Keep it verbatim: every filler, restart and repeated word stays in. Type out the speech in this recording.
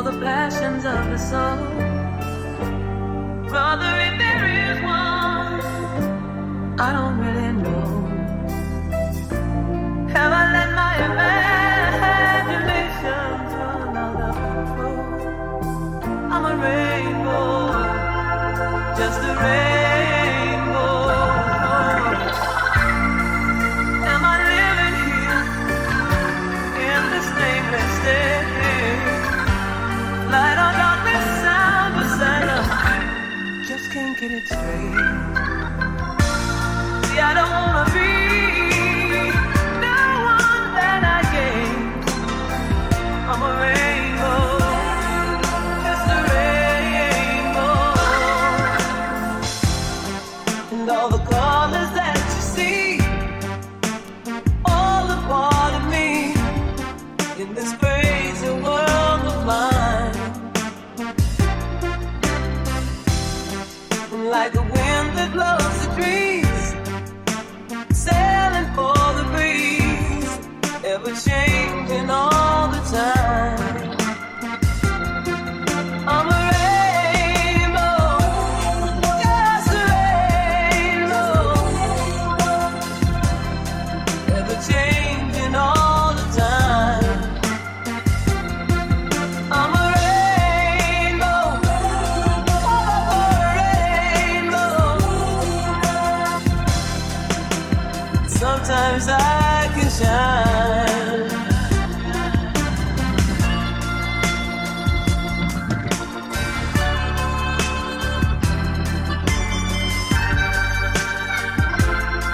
the passions of the soul. Brother, if there is one, I don't really know. Have I let my imagination run out of control? I'm a rainbow, just a rainbow. Am I living here in this nameless state? Light or darkness, sound or silence, just can't get it straight. See, I don't wanna be the one that I gave. I'm a rainbow, just a rainbow. And all the colors that you see, all a part of me in this crazy world of mine. Like a wind that blows the trees, sailing for the breeze, ever changing all the time. I'm a rainbow, just a rainbow, ever changing all the time. I'm a rainbow, sometimes I can shine.